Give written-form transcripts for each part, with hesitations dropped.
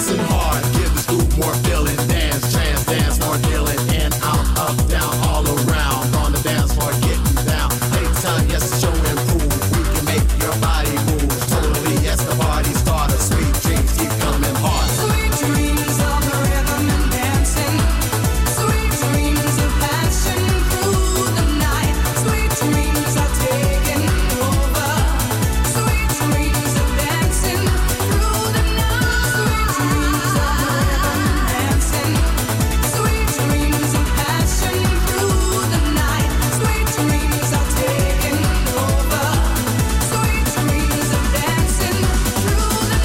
dancing hard. Give this group more feeling. Dance, trance, dance, more dealing. In, out, up, down, all around. On the dance floor, getting down. Take time, yes, show and prove. We can make your body move. Totally, yes, the party started. Sweet dreams keep coming hard. Sweet dreams of the rhythm and dancing. Sweet dreams of passion through the night. Sweet dreams are taking over. Sweet dreams of dancing through the night. Sweet dreams of the rhythm and dancing. Sweet dreams of passion through the night. Sweet dreams are taking over. Sweet dreams of dancing through the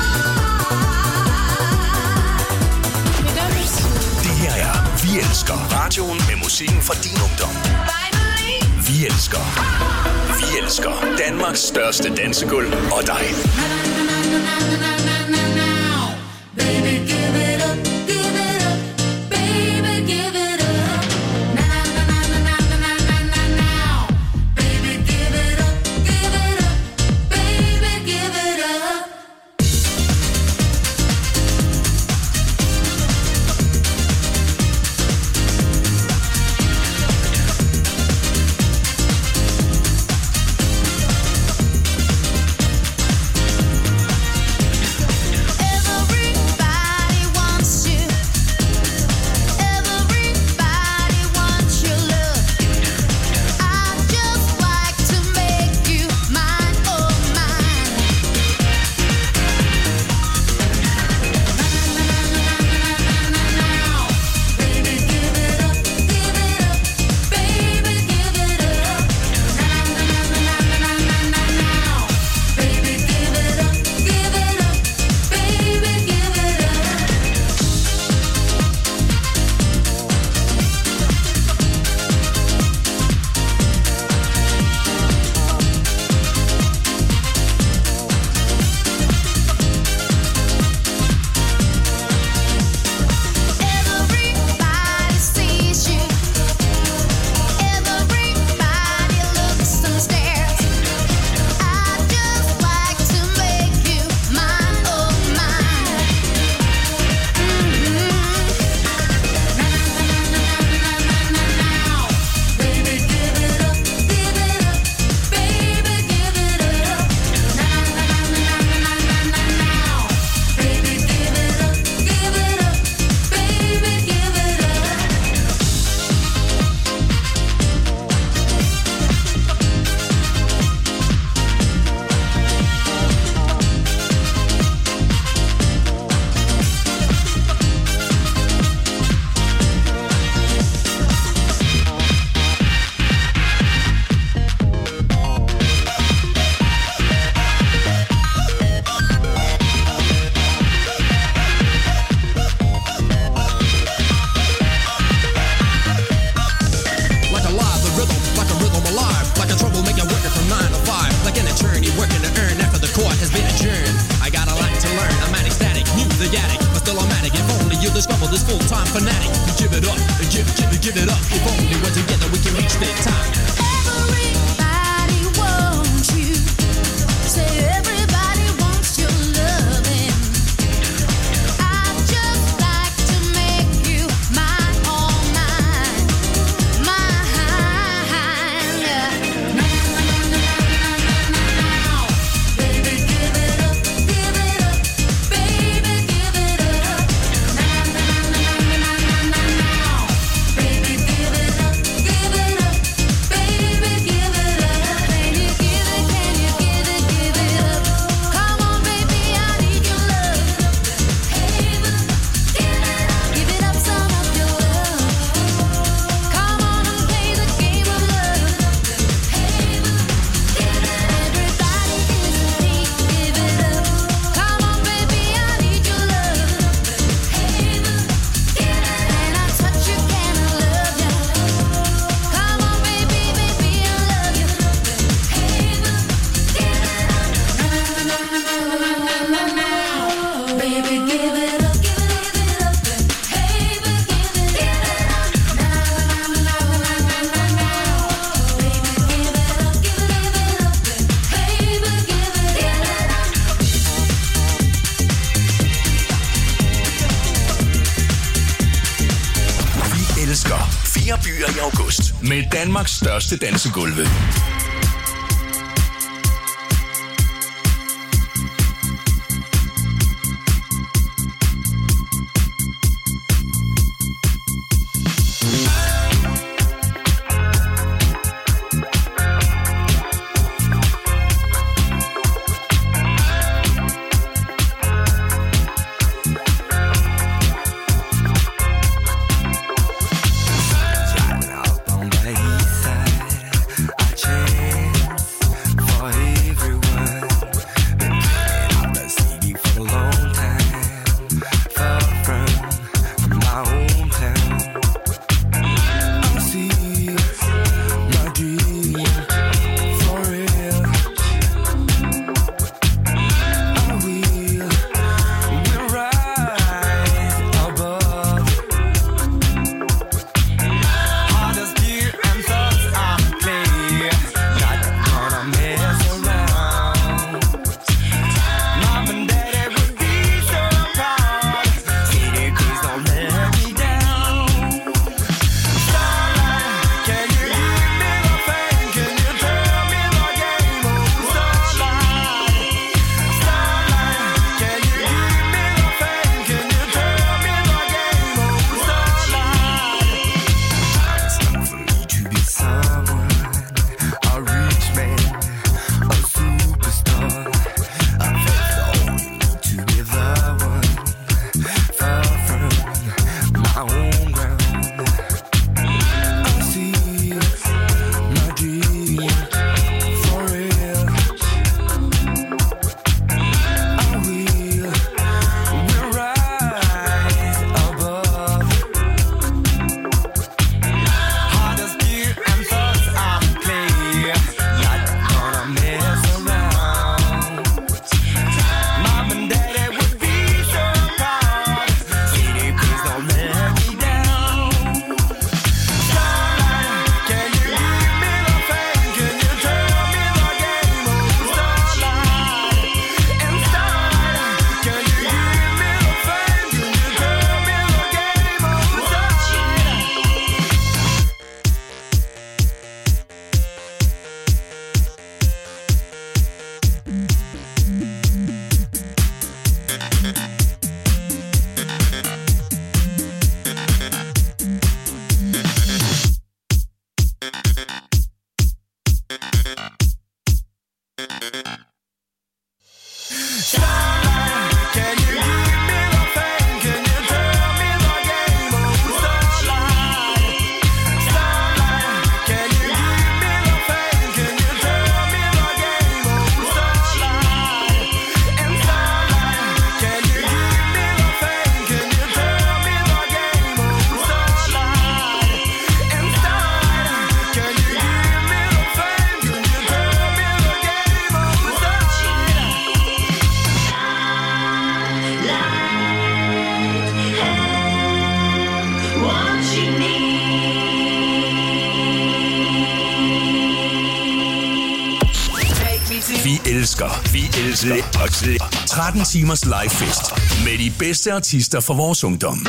night. Det her er Vi Elsker. Radioen med musikken fra din ungdom. Vi elsker. Vi elsker Danmarks største dansegulv og dig. Baby, give it up, give it up. Baby, give it up. Now. Baby, give it up, give it up. Baby, give it up. Everybody wants you. Everybody wants your love. I'd just like to make you mine, oh mine. Now, baby, give it up, give it up. Baby, give it up. Now, baby, give it up, give it up. Baby, give it up. Everybody sees you. Everybody looks and stares. I'd just like to make you mine, oh mine. Now, baby, give it up, give it up. Baby, give it up. Now, baby, give it up, give it up. Baby, give it up. Like alive, the rhythm, like a rhythm alive. Like a troublemaker working from 9 to 5. Like an attorney working to earn after the court has been adjourned. I got a lot to learn. I'm an ecstatic, music addict, but still I'm addict. If only you discover this full-time fanatic. You give it up, give it up. If only we're together we can reach that time. Everybody wants you. Say everybody wants your loving. I'd just like to make you mine, all mine, mine. Now, baby, give it up, give it up. Baby, give it up. Now, baby, give it up, give it up. 4 byer i august med Danmarks største dansegulve. Vi elsker 13 timers livefest med de bedste artister fra vores ungdom.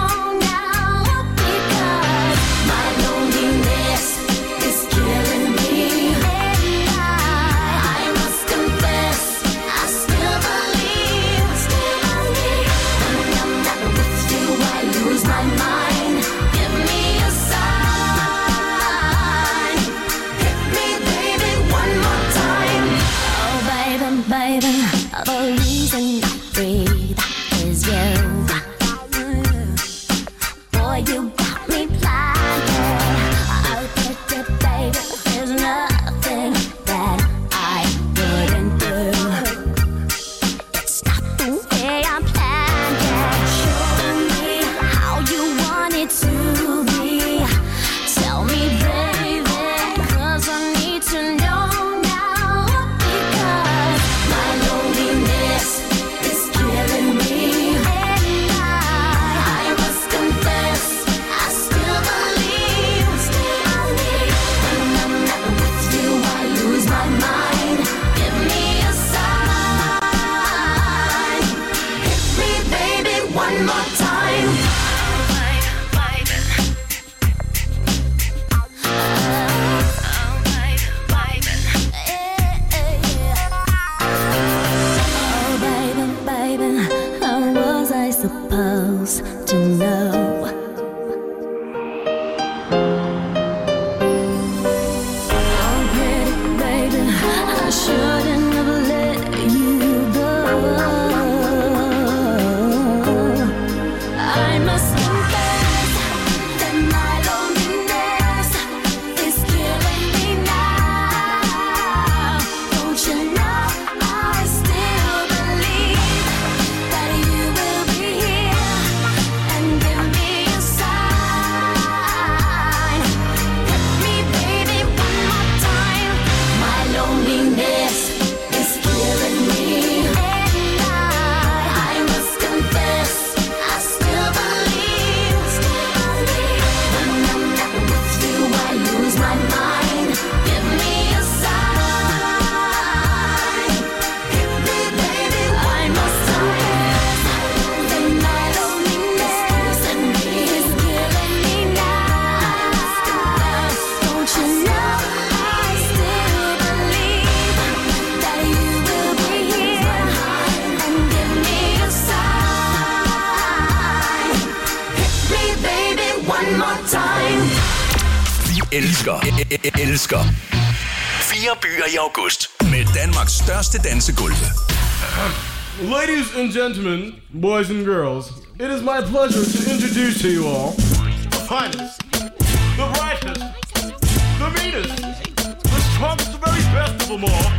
Killing me. elsker 4 byer i august med Danmarks største dansegulv. Ladies and gentlemen, boys and girls, it is my pleasure to introduce to you all the finest, the brightest, the meanest, the strongest, the very best of them all,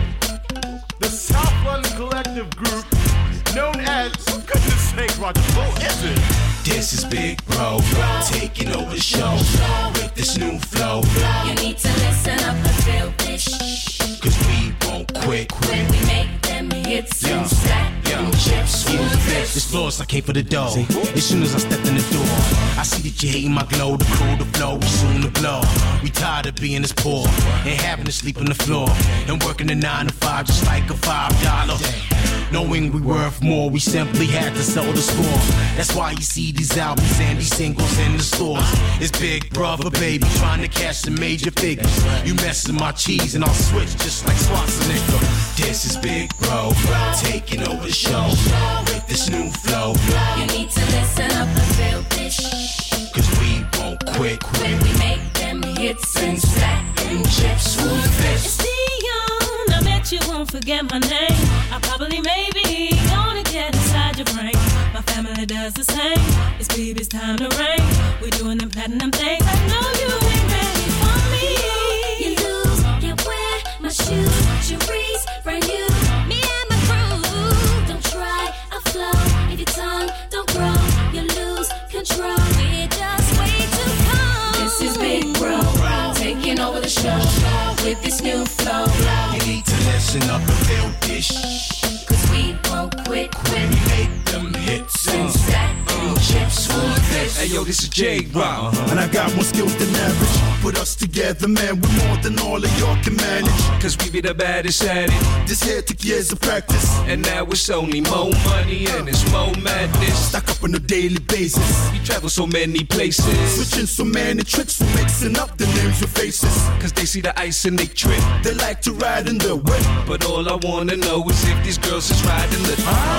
the South London Collective Group, known as, for goodness sake, Roger, who is it? This is Big Bro, taking over the show with this new flow. You need to listen up and feel this. Cause we won't quit. When we make them hits and stack them chips, who's this? This floor's I came for the dough. As soon as I stepped in the door, I see that you hating my glow. The crew, the flow, we soon to blow. We tired of being this poor and having to sleep on the floor and working a 9 to 5 just like a $5. Knowing we worth more, we simply had to sell the score. That's why you see these albums and these singles in the stores. It's Big Brother, baby, trying to cash some major figures. You messing my cheese and I'll switch just like Schwarzenegger. This is Big Bro, taking over the show with this new flow. You need to listen up and feel this. Cause we won't quit. When we make them hits and stack them chips, who's this? It's Dion, I bet you won't forget my name. I probably maybe gonna get inside your brain. My family does the same. It's baby's time to reign. We're doing them platinum things. I know you ain't ready for me. You lose, can't wear my shoes. Cherise, brand new. Me and my crew. Don't try, I'll flow. If your tongue don't grow, you lose control. We're just way too cold. This is Big Bro, taking over the show with this new flow. You need to listen up and feel this. Cause we won't quit. When we make them hits and stack them chips, who's this? Hey yo, this is J-Rock. And I got more skills than average. Put us together, man, we're more than all of y'all can manage. Cause we be the baddest at it. This here took years of practice. And now it's only more money and it's more madness. Stack up on a daily basis. We travel so many places. Switching so many tricks, we're mixing up the names with faces. Cause they see the ice and they trip. They like to ride in the whip. But all I wanna know is if these girls is riding the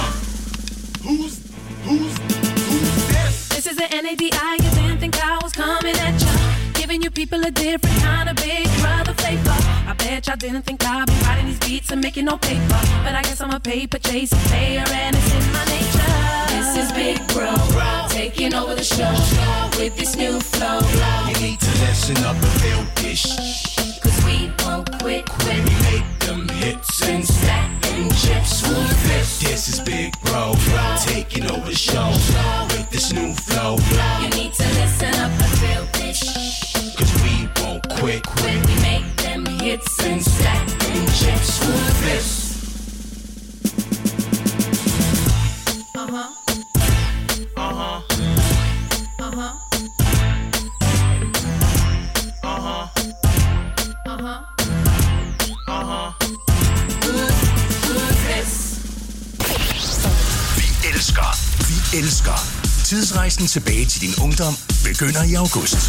Who's this? This is the NADI. You didn't think I was coming at ya. Giving you people a different kind of Big Brother flavor. I bet y'all didn't think I'd be writing these beats and making no paper. But I guess I'm a paper chasing player and it's in my nature. This is Big Bro, taking over the show with this new flow. You need to listen up and feel this. Cause we won't quit. When we make them hits and stack them chips, who's this? This is Big Bro, taking over the show with this new flow. You need to listen up and feel this. Cause we won't quit. When we make them hits and stack them chips, who's this? Uh-huh. Uh-huh. Uh-huh. Uh-huh. Uh-huh. Uh-huh. Who's this? Vi elsker. Tidsrejsen tilbage til din ungdom begynder i august.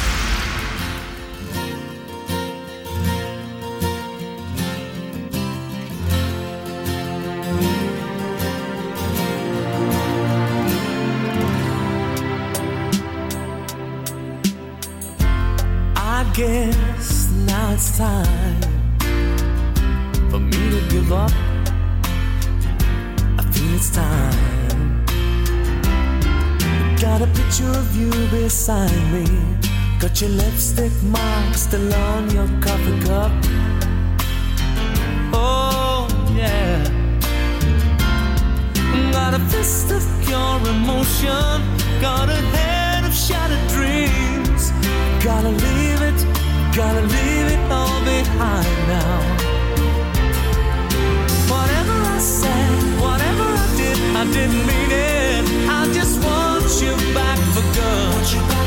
I guess now it's time for me to give up. I feel it's time. Got a picture of you beside me. Got your lipstick mark still on your coffee cup. Oh yeah. Got a fist of pure emotion. Got a head of shattered dreams. Gotta leave it all behind now. Whatever I said, whatever I didn't mean it. I just want you back for good. Want you back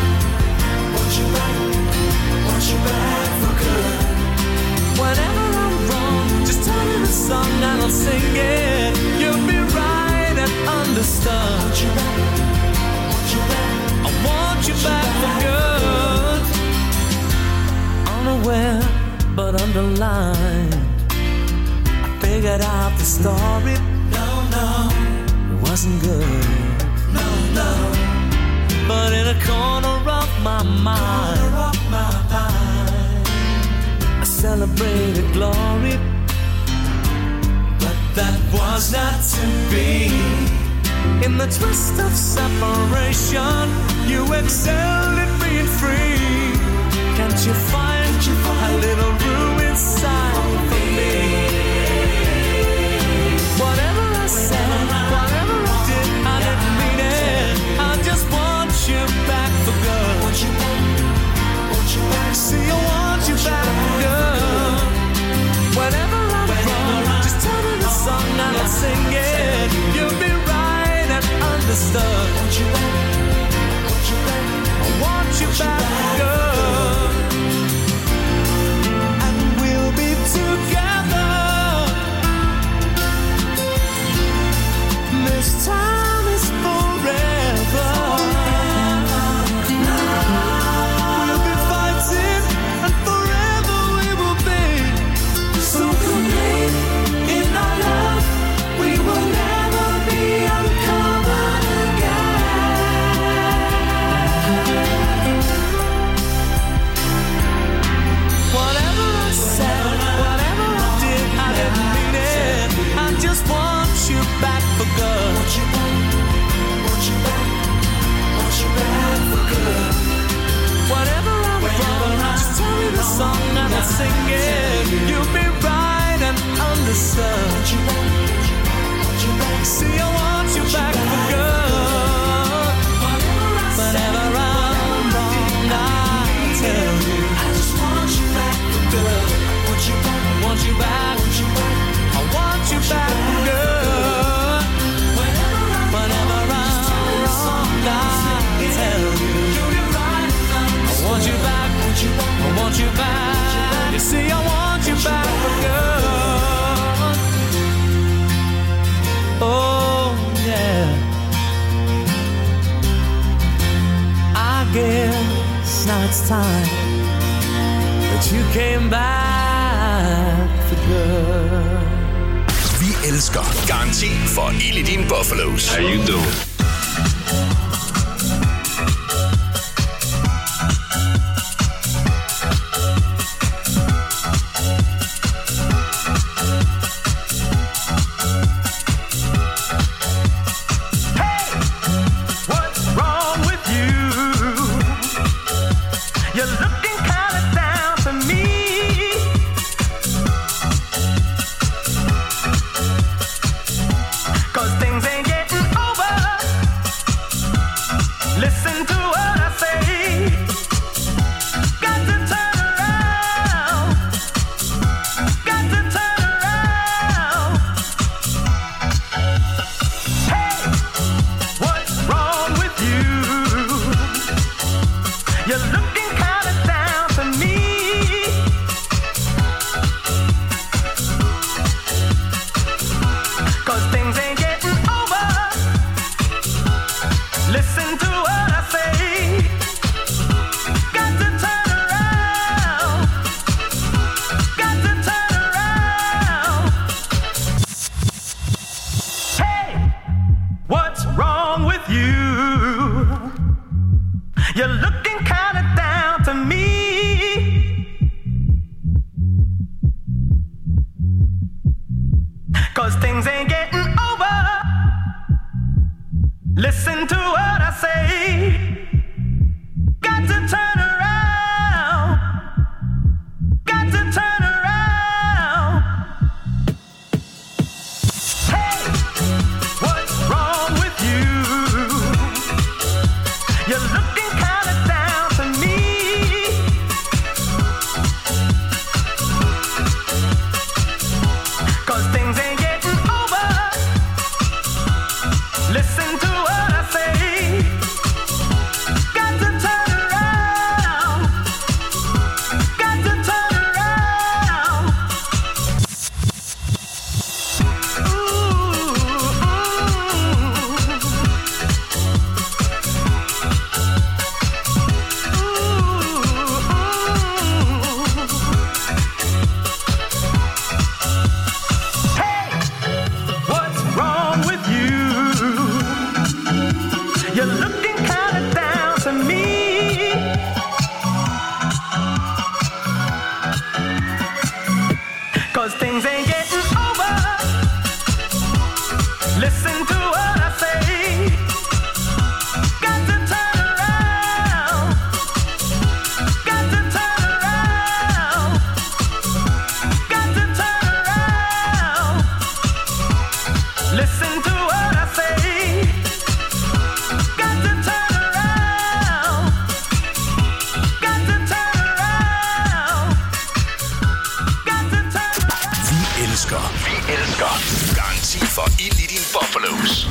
for good. Whenever I'm wrong, just tell me the song and I'll sing it. You'll be right and understood. I want you back for good. Unaware but underlined, I figured out the story. No, it wasn't good. No, but in a corner of my mind, glory, but that was not to be. In the twist of separation, you excelled at being free. Can't you find a little room inside for me? Whatever I said, whatever I did, I didn't mean it. I just want you back for good. Want you back. See, I want you back for good. Whenever I'm wrong, just tell me the song and I'll sing it. You'll be right and understood. Want you back. I want you back for good. And we'll be together. This time is forever. We'll be fighting, and forever we will be so complete in our love. We will never be uncovered again. Whatever I said, whatever I did, I didn't mean it. I just want you back for good. Want you back for good. Whatever I'm wrong, just tell me the song and I'll sing it. You'll be right and understood. Want you back. See, I want you back for good. Whenever I'm wrong, I'll tell you. I just want you back for good. Want you back. I want you back. I want you back for good. Whenever I'm wrong, I'll tell you. I want you back. I want you back. You see, I want you back for good. Oh yeah. I guess now it's time that you came back for good. Vi elsker Garanti for ild i dine Buffalos. How you doing? Things ain't getting over. for ild i din buffalos.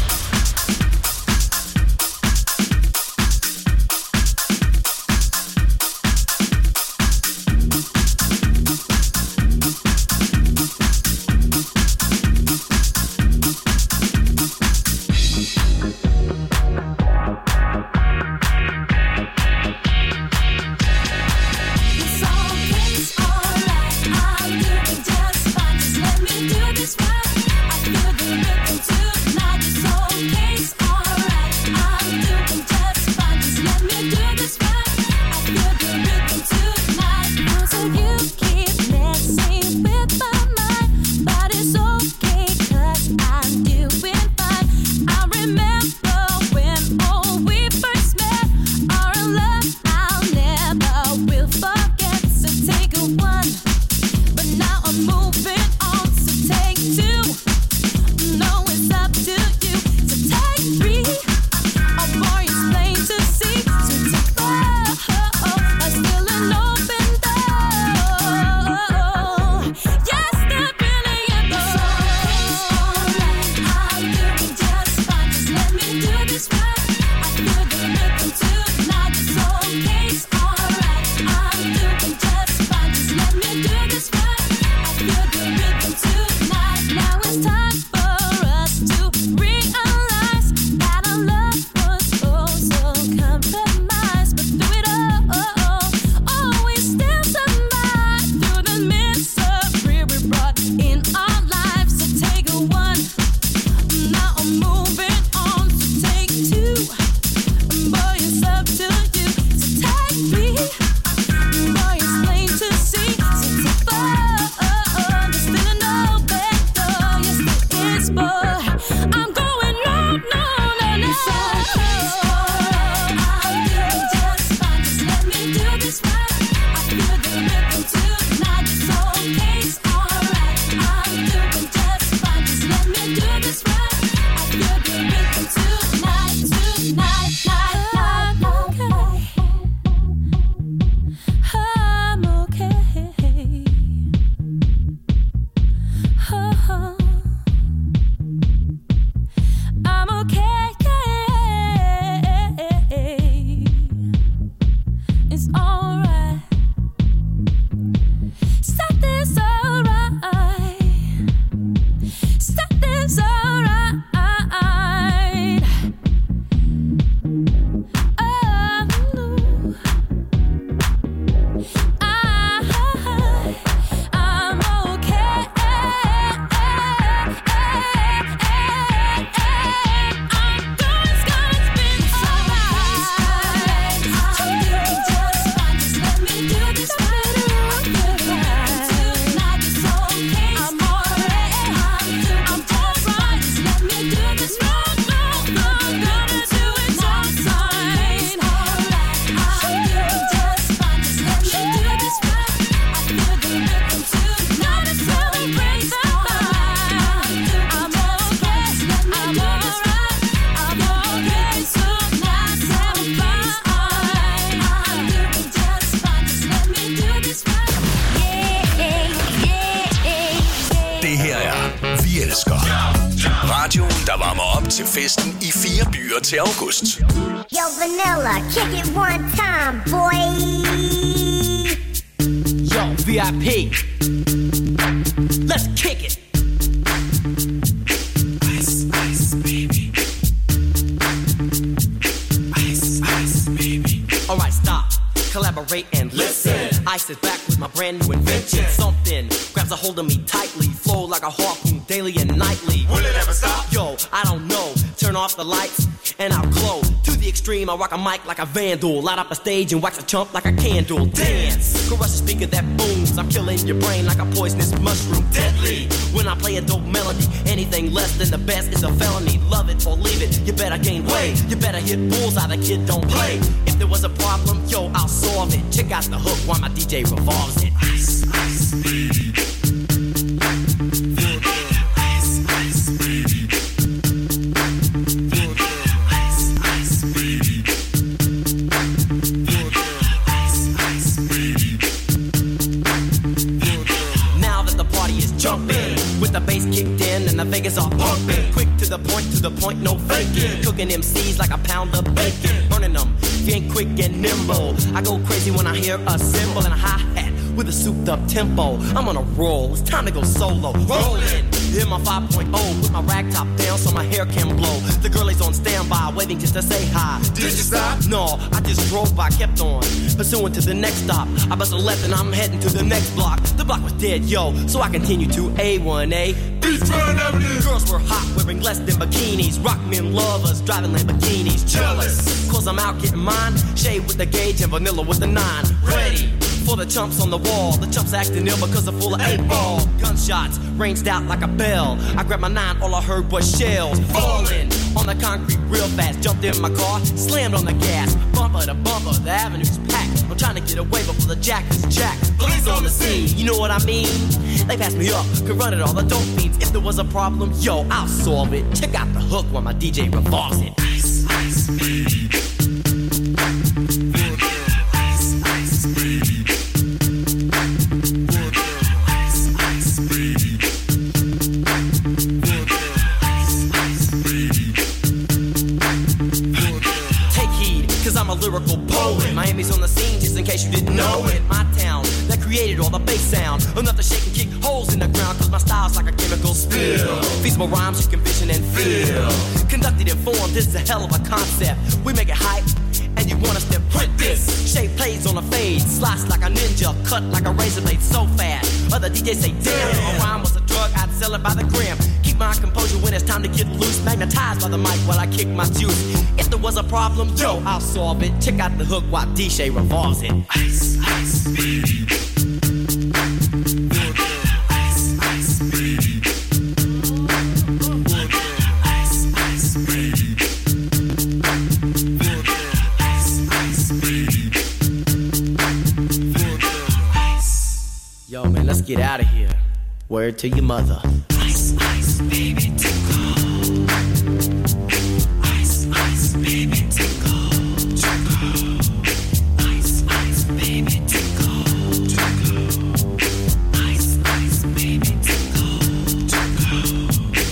Radioen, der varmer op til festen i 4 byer til august. Yo, Vanilla, kick it one time, boy. Yo, VIP. Let's kick it. Ice, ice, baby. Ice, ice, baby. Alright, stop. Collaborate and listen. Ice is back with my brand new invention. Something grabs a hold of me tightly. Flow like a harpoon daily and nightly. Will it ever stop? Yo, I don't know. Turn off the lights and I'll glow. To the extreme, I rock a mic like a vandal. Light up a stage and wax a chump like a candle. Dance! Crush a speaker that booms. I'm killing your brain like a poisonous mushroom. Deadly! When I play a dope melody, anything less than the best is a felony. Love it or leave it, you better gain weight. You better hit bullseye, the kid don't play. If there was a problem, yo, I'll solve it. Check out the hook while my DJ revolves it. Ice, ice, baby. With the bass kicked in and the Vegas Niggas are pumping, quick to the point, no faking. Cooking MCs like a pound of bacon. Burning them, if you ain't quick and nimble. I go crazy when I hear a cymbal and a hi-hat with a souped up tempo. I'm on a roll, it's time to go solo. Rolling, hit my 5.0, put my rag top down so my hair can blow. The girl is on standby, waiting just to say hi. Did you stop? No, I just drove by, kept on, pursuing to the next stop. I bust a left and I'm heading to the next block. The block was dead, yo, so I continue to A1A. Beachfront Avenue. Girls were hot, wearing less than bikinis. Rock men lovers, driving Lamborghinis. Jealous, cause I'm out getting mine. Shade with the gauge and vanilla with the 9. Ready for the chumps on the wall. The chumps acting ill because they're full of 8-ball. Gunshots ranged out like a bell. I grabbed my 9, all I heard was shells falling on the concrete real fast. Jumped in my car, slammed on the gas. Bumper to bumper, the avenue's packed. I'm trying to get away before the jack is jacked. Police on the scene, you know what I mean? They passed me up, could run it all, the dope fiends. If there was a problem, yo, I'll solve it. Check out the hook while my DJ revolves it. Ice, ice, baby. I'm a lyrical poet. Miami's on the scene, just in case you didn't know it. My town that created all the bass sound. Enough to shake and kick holes in the ground, cause my style's like a chemical spill. Feasible rhymes you can vision and feel. Conducted in form, this is a hell of a concept. We make it hype, and you want us to print this. Shape plays on a fade, slice like a ninja, cut like a razor blade so fast. Other DJs say, damn, if a rhyme was a drug, I'd sell it by the gram. Keep my composure when it's time to get loose. Magnetized by the mic while I kick my juice. If there was a problem, yo, I'll solve it. Check out the hook while DJ revolves it. Ice, ice, baby. Ice, ice, baby. Ice, ice, baby. Ice, ice, baby. Yo, man, let's get out of here. Word to your mother. Ice, ice, baby, tickle. Ice, ice, baby, tickle. Tickle. Ice, ice, baby, tickle. Tickle. Ice, ice, baby, tickle. Tickle.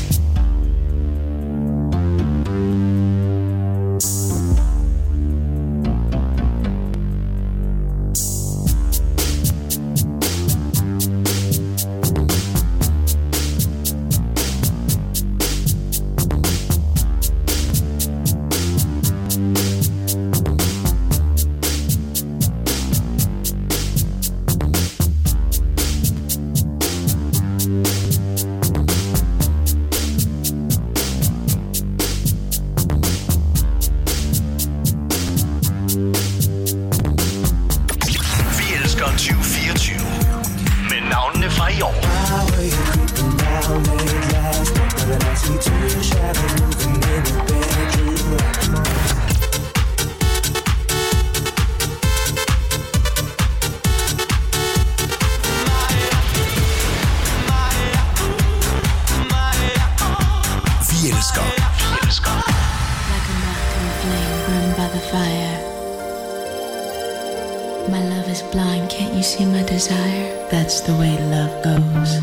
That's the way love goes.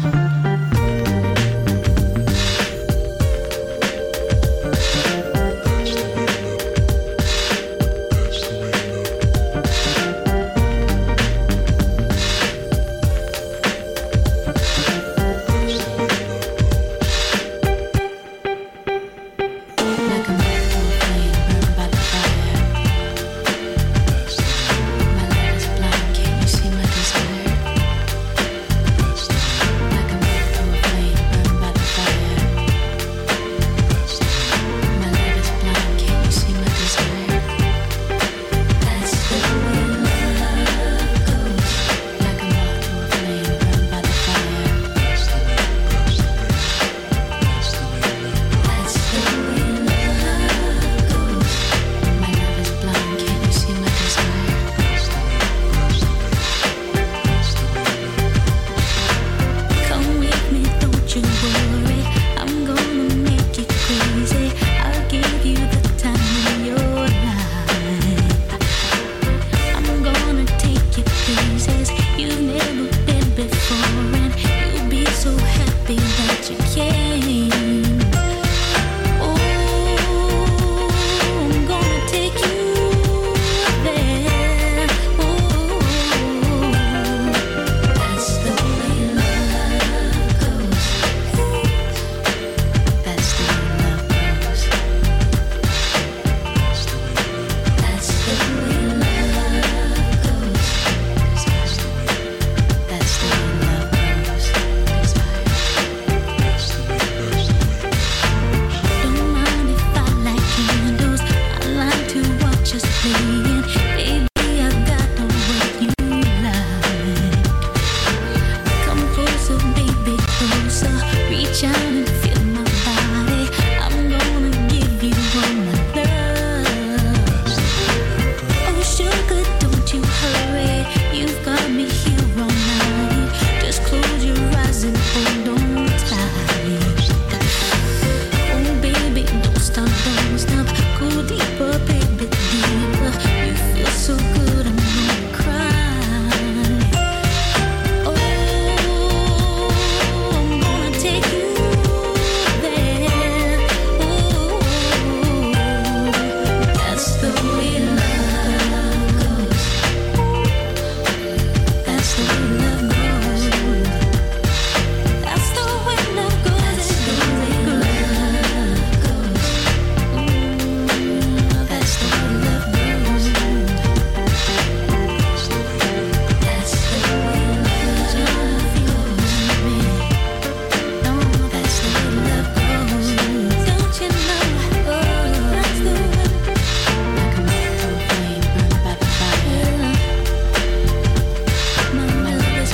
You've never been before, and you'll be so happy that you came.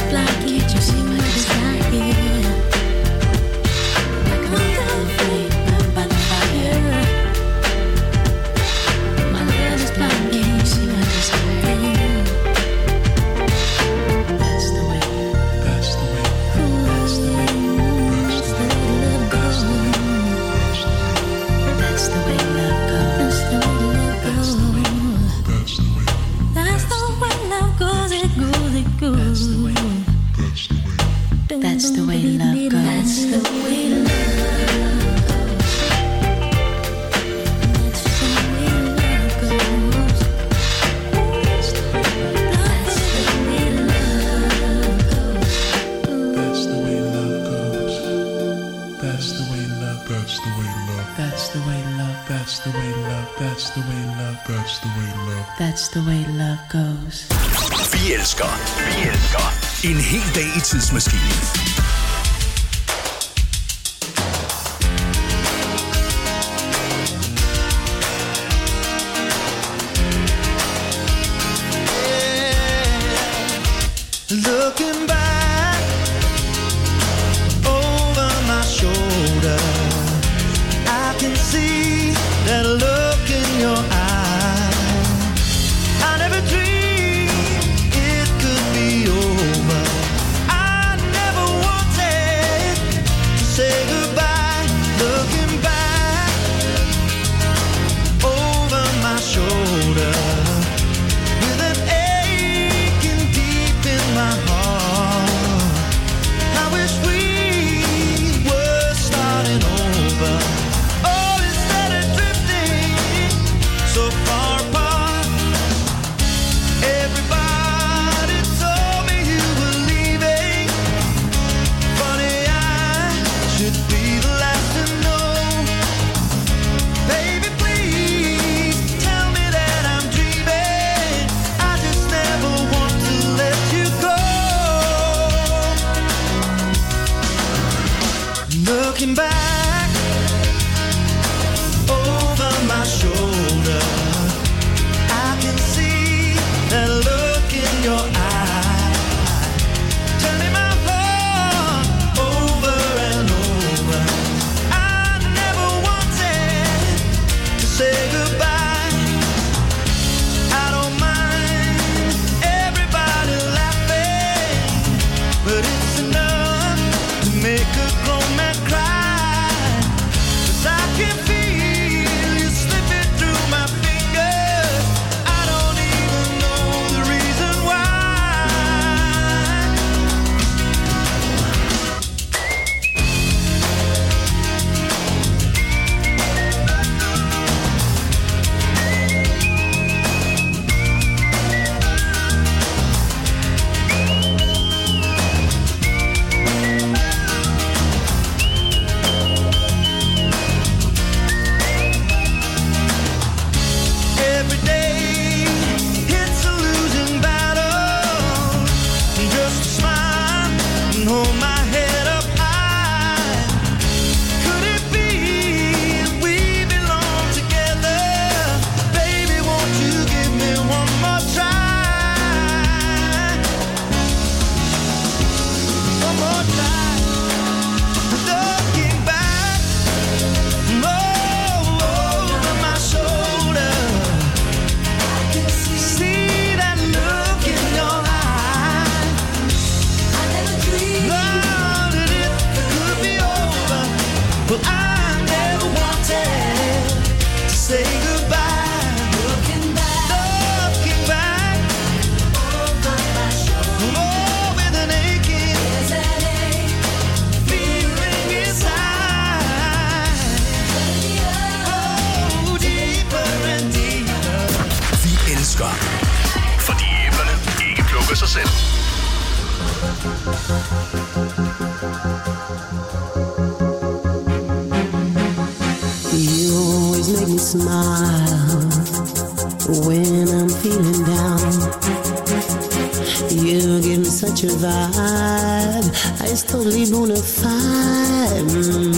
blind, can't you see my desire? Like I'm afraid by the fire. My love is blind, can't you see my desire? That's the way. That's the way. That's the way. That's the way love goes. That's the way love goes. That's the way love goes. That's the way love goes. It goes. It goes. That's the way love goes. That's the way love goes. That's the way love. That's the way love. That's the way love. That's the way love. That's the way love. That's the way love. That's the way love goes. Vi elsker en hel dag i tidsmaskinen. Looking back over my shoulder, I can see that look in your eye. I never dreamed it could be over. I never wanted to say goodbye. Looking back over my shoulder, with an aching deep in my heart. I wish we were starting over. Oh, instead of drifting so far apart. Everybody told me you were leaving. Funny, I should be the last to know. Baby, please tell me that I'm dreaming. I just never want to let you go. Looking back over my shoulder, I can see that look in your eye, turning my heart over and over. I never wanted to say goodbye. I don't mind everybody laughing, but it's enough to make a grown man cry. 'Cause I can feel you slipping through my fingers. I don't even know the reason why. Every day it's a losing battle. Just smile and hold my head up high. Could it be we belong together? Baby, won't you give me one more try? One more try. Looking back over my shoulder, see that look in your eye. I never dreamed that it could be over. Well, I never wanted to say goodbye. Looking back over my shoulder, oh, with an aching feeling inside. Oh, deeper and deeper. Vi elsker, fordi æblerne ikke plukker sig selv. You always make me smile when I'm feeling down. You give me such a vibe, it's totally bona fide.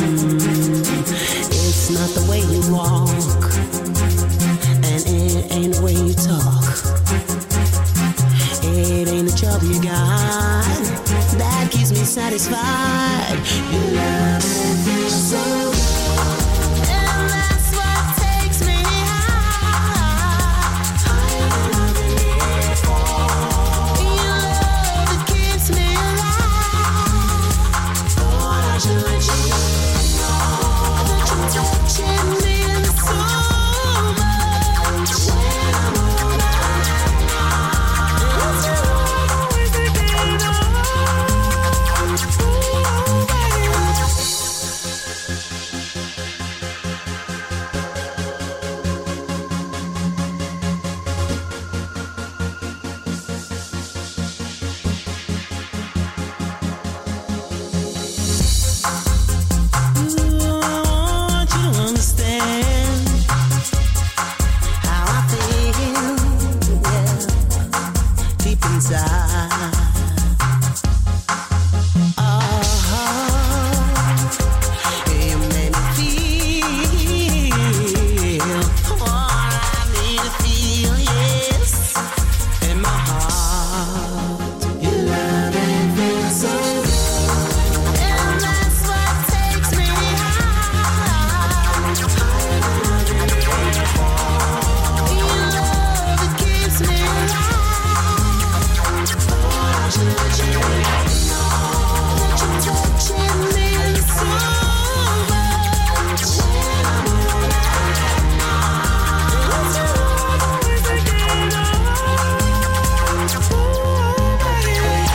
It's not the way you walk, and it ain't the way you talk. It ain't the job love you got that keeps me satisfied. Your love feels so good, and that's what takes me high. Higher than I've been before. Your love, it keeps me alive. Thought I should let you know that you're touching me so much. When I'm around, it's your love always thinking of. Ooh, baby. Ooh, I want you to understand how I feel, yeah, deep inside. You made me feel what I need to feel, yes, in my heart. Your love ain't been so good, and that's what takes me high. Higher than I've been before. Your love, it keeps me alive. Thought I should let you know that you're touching me so much. When I'm around, it's your love always thinking of. Ooh, baby.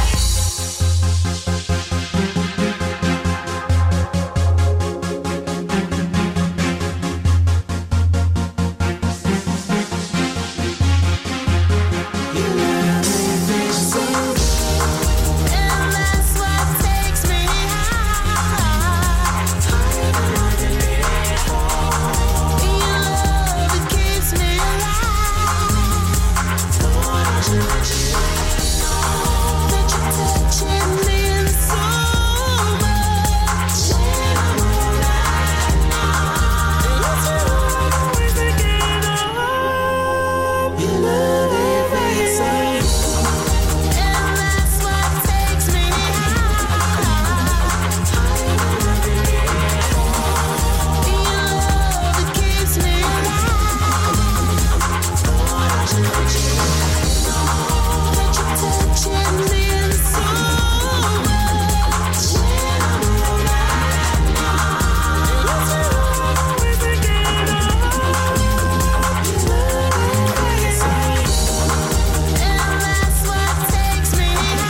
Your love ain't been so good, and that's what takes me high. Higher than I've been before. Your love, it keeps me alive. Thought I should let you know that you're touching me so much. When I'm around, it's your love always thinking of. Your love ain't been so good, and that's what takes me high. Higher than I've been before. Your love, it keeps me alive. Thought I should let you know that you're touching me so much. When I'm around, it's your love always thinking of. Your love ain't been so good, and that's what takes me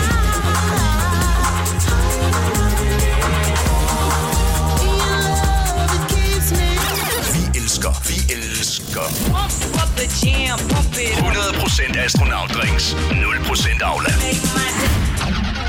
high. Higher than I've been before. Your love, it keeps me alive. Vi elsker Pump up the jam, pump it up. 100% astronautdrinks, 0% Aula. Make my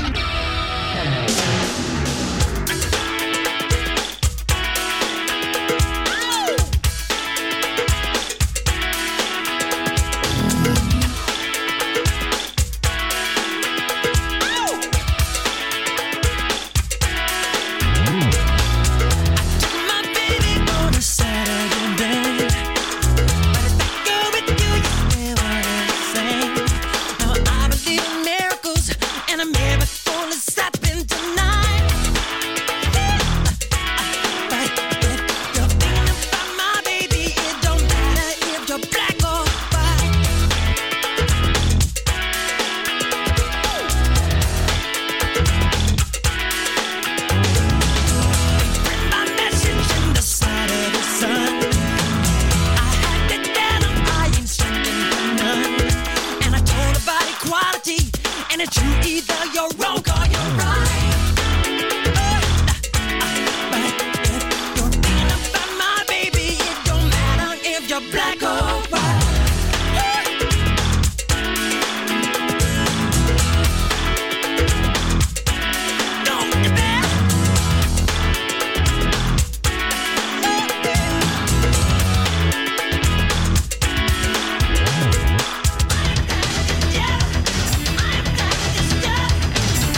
My baby on a Saturday day, but if I go with you, you stay what I say. Now I believe in miracles, and a miracle is happening tonight. But if you're thinking about my baby, it don't matter if you're black or white. My message in the side of the sun. I had to tell him I ain't standing for none. And I told about equality, and it's true, either you're wrong or you're right. But if you're thinking about my baby, it don't matter if you're black or white. Don't get there. Yeah.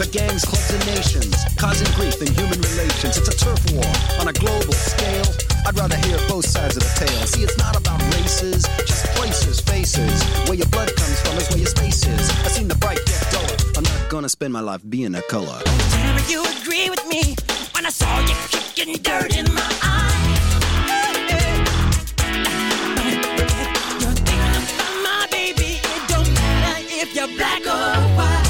gangs, clubs, and nations, causing grief in human relations. It's a turf war on a global scale. I'd rather hear both sides of the tale. See, it's not about races, just places, faces. Where your blood comes from is where your space is. I've seen the bright get duller. I'm not gonna spend my life being a color. Tell me you agree with me when I saw you kicking dirt in my eye. You're thinking about my baby. It don't matter if you're black or white.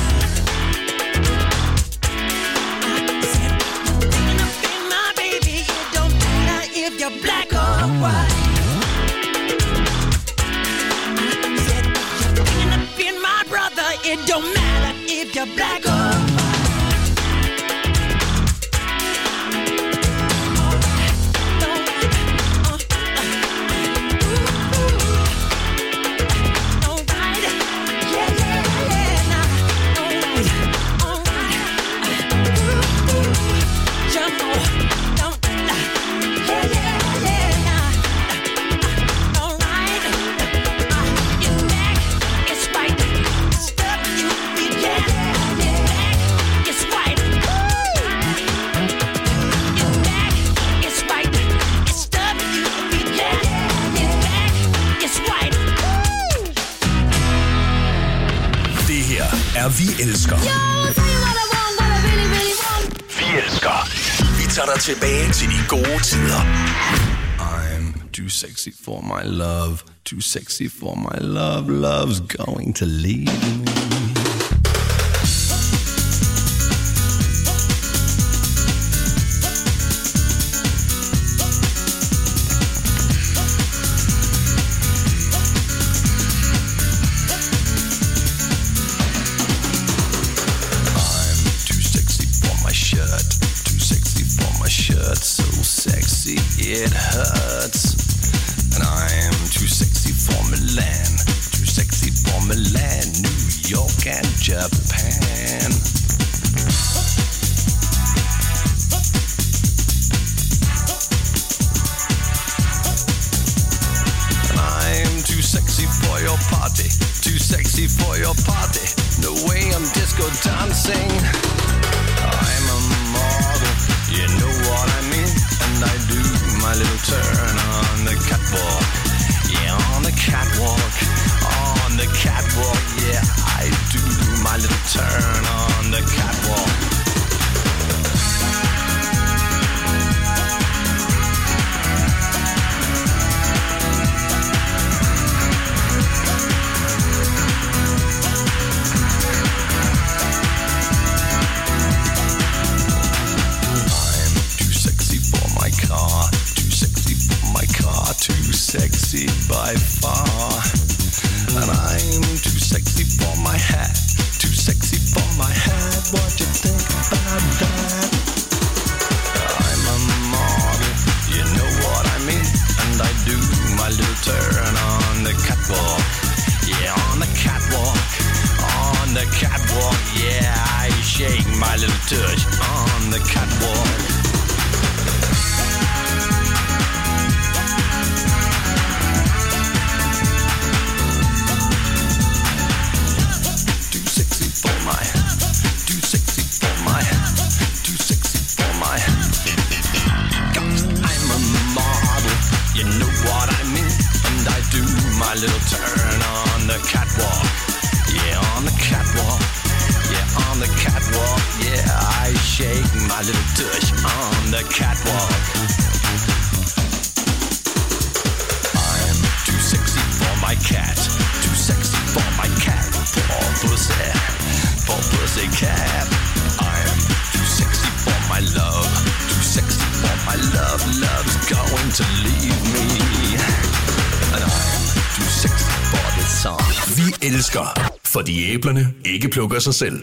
I said you're thinking about my baby. It don't matter if you're black or white. I said you're thinking about my brother. It don't matter if you're black or white. Vi elsker. Vi elsker. Vi tager dig tilbage til de gode tider. I'm too sexy for my love. Too sexy for my love. Love's going to leave me. It hurts, and I'm too sexy for Milan, too sexy for Milan, New York and Japan. And I'm too sexy for your party, too sexy for your party, no way I'm disco dancing. I'm a model, you know what I mean, and I do my little turn on the catwalk. Yeah, on the catwalk. On the catwalk. Yeah, I do my little turn on the catwalk. Sexy by far, and I'm too sexy for my hat, too sexy for my hat. What you think about that? I'm a model, you know what I mean, and I do my little turn on the catwalk. Yeah, on the catwalk, on the catwalk. Yeah, I shake my little tush on the catwalk. My little turn on the catwalk. Yeah, on the catwalk. Yeah, on the catwalk. Yeah, I shake my little tush on the catwalk. I'm too sexy for my cat. Too sexy for my cat. For pussy cat. I'm too sexy for my love. Too sexy for my love. Love's going to leave me. And I'm too sexy for this song. Vi elsker, fordi æblerne ikke plukker sig selv.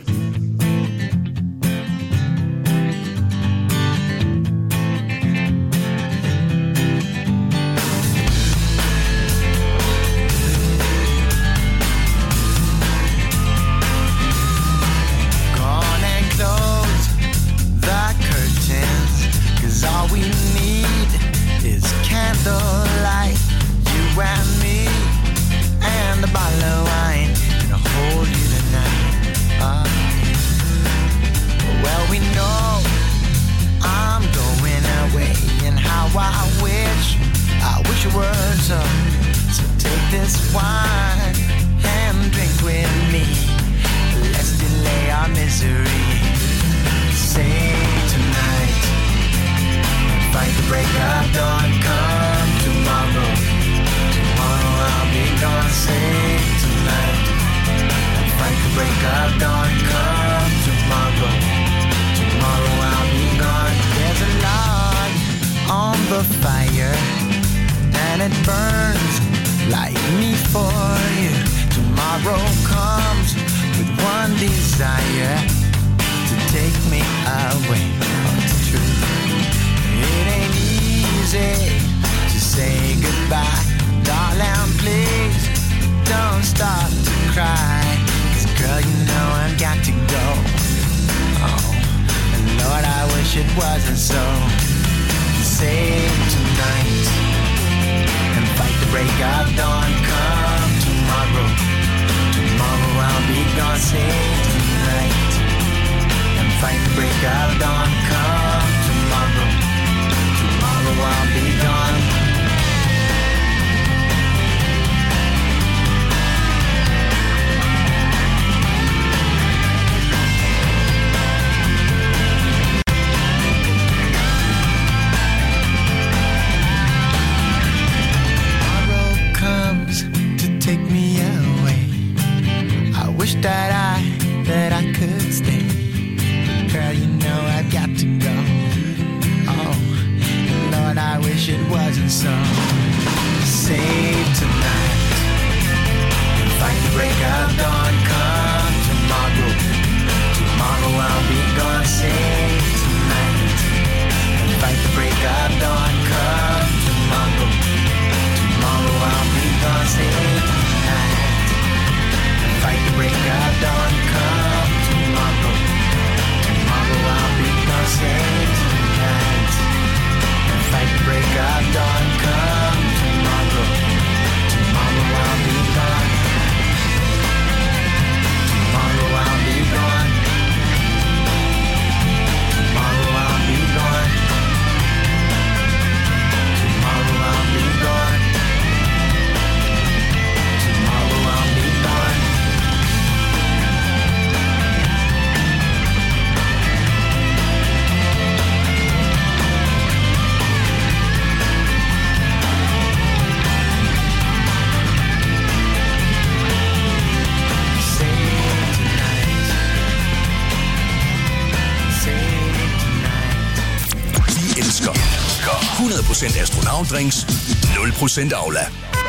And a bottle of wine, and I'll hold you tonight. it wasn't so. Save tonight and fight the break of dawn. Come tomorrow, tomorrow I'll be gone. Save tonight and fight the break of dawn. Come tomorrow, tomorrow I'll be gone. Take me away. I wish that I could stay. Girl, you know I've got to go. Oh, Lord, I wish it wasn't so. Save tonight and fight the break of dawn. Come tomorrow, tomorrow I'll be gone. Save tonight and fight the break of dawn. Come tomorrow, tomorrow I'll be gone. Save fight the break of dawn. Come tomorrow, tomorrow I'll be gone. Save tonight and fight the break of dawn. Come tomorrow, tomorrow I'll be gone. Tomorrow I'll be gone. Tomorrow I'll be gone. Tomorrow I'll be gone. Tomorrow I'll be gone. Vi elsker 100% astronautdrinks, 0% Aula.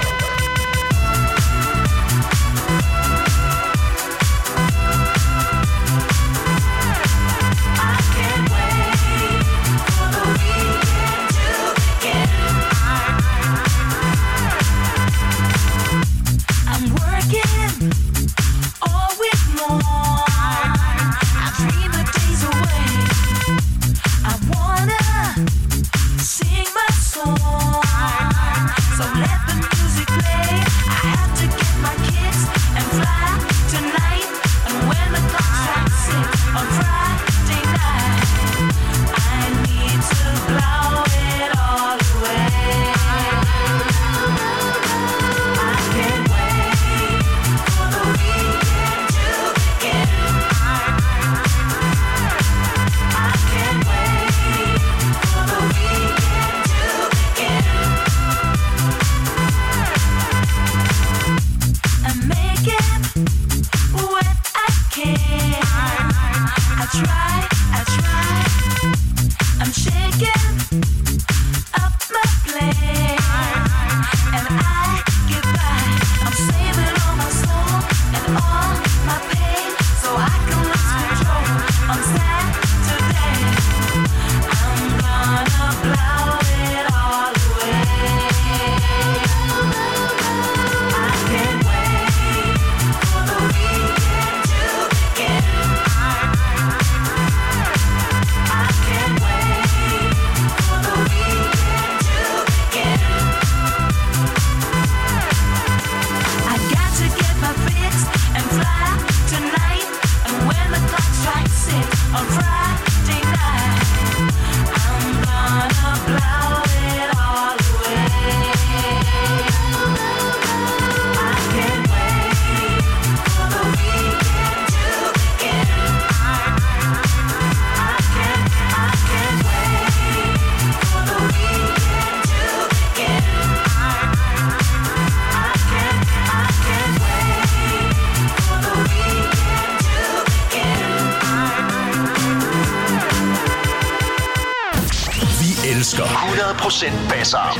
elsker 100% basser.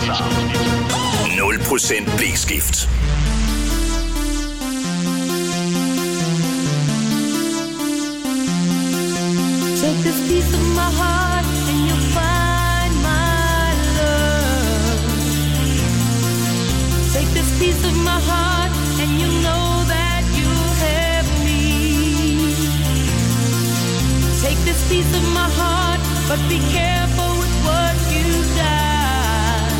0% blæskift. Take this piece of my heart and you'll find my love. Take this piece of my heart and you know that you have me. Take this piece of my heart but be careful with what you got.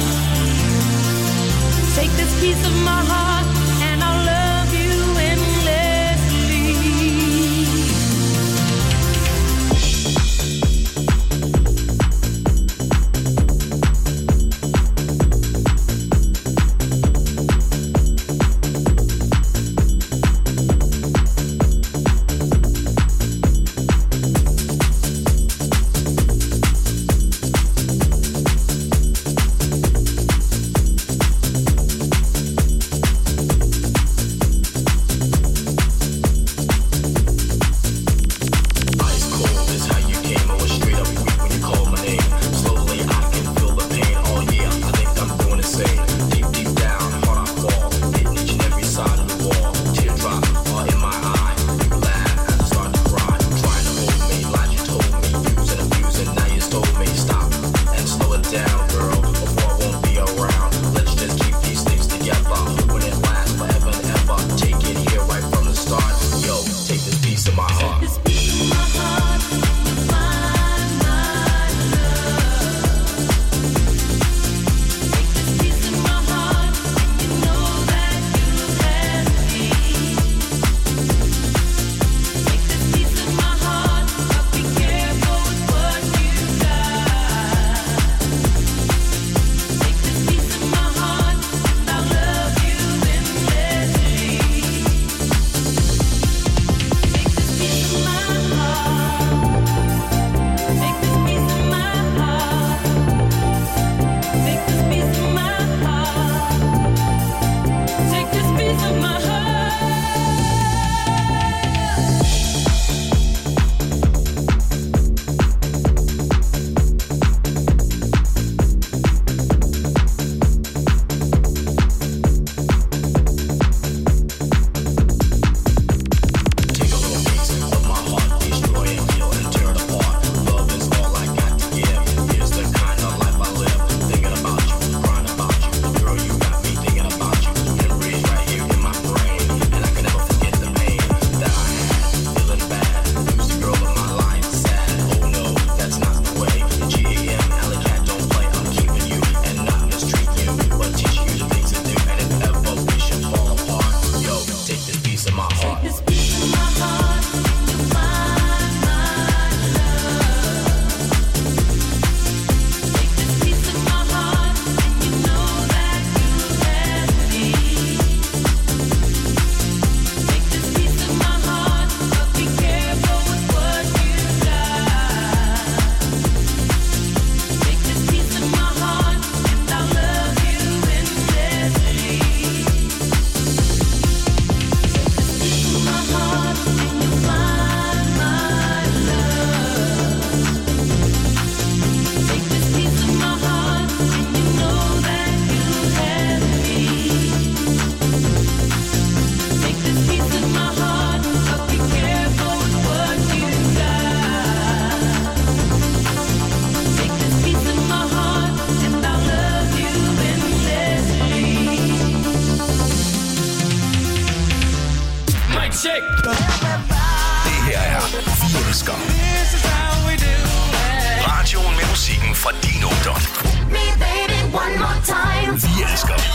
Take this piece of my heart and I'll love you endlessly. Radioen med musikken fra din ungdom. Vi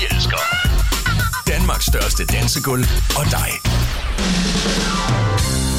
elsker Danmarks største dansegulv og dig.